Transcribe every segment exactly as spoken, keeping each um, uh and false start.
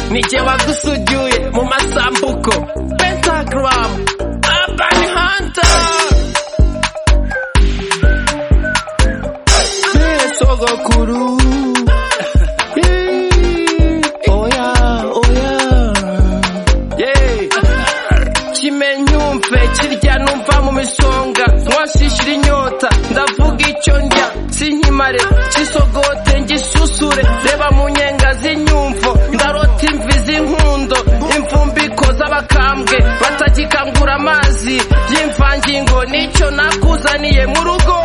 nije wagusujuye mu masambuko Pentagram Urban Hunter Sogokuru kirya numva mu misonga mwashishira inyota ndavuga icyo ndya sinkimare kisogote ngisusure reba mu nyenga z'inyumvo ndarota imvi z'inkundo imvumbiko z'abakambwe batagikangura amazi y'imvangingo nicyo nakuzaniye mu rugo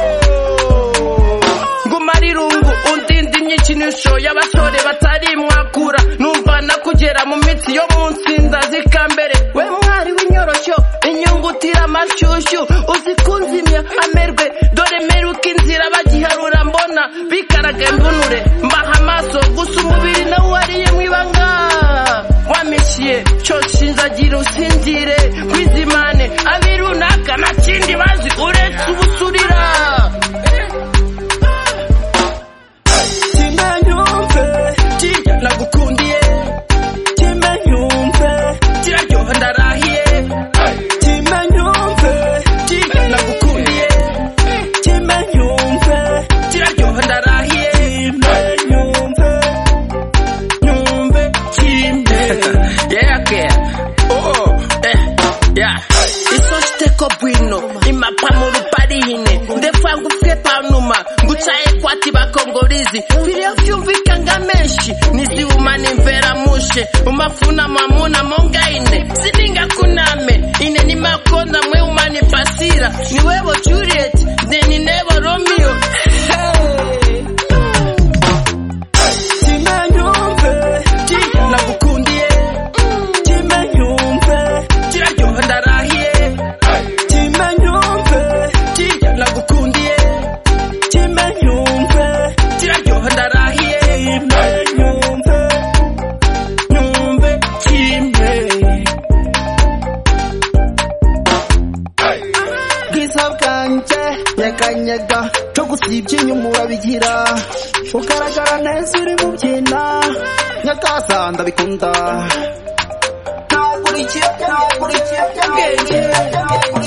ngumarirungu undinda imyikinisho y'abasore batari mwakura numva nakugera mu mitsi yo munsi ndazikambere we mwari w'inyoroshyo inyungutira amashyushyu uzikunzimya amerwe dore meruka inzira bagiharura mbona bikaraga mbunure mbaha amaso gusa umubiri nawe wariye mwibanga wamishiye cyo shinzagira usinzire kwizimane abirunaka nta kindi bazi uretse ubusurira kimenyumve kirya nagukundiye kimenyumve kiraryoha ndarahiye kwati bakongolizi vilio vyumvikanga menshi niziumane mvera mushe umafuna mamuna mongaine sininga kuname ine ni makonda mwe umane pasira ni wewe Juliet neni nebo Romeo hey. Kimenyumve kirya nagukundiye kimenyumve kiraryoha ndarahiye kimenyumve kirya nagukundiye nyeganyega cyo gusibye inyuma urabigira ugaragara neza uri mu byina nyakasanda bikunda nagurikiye nagurikiye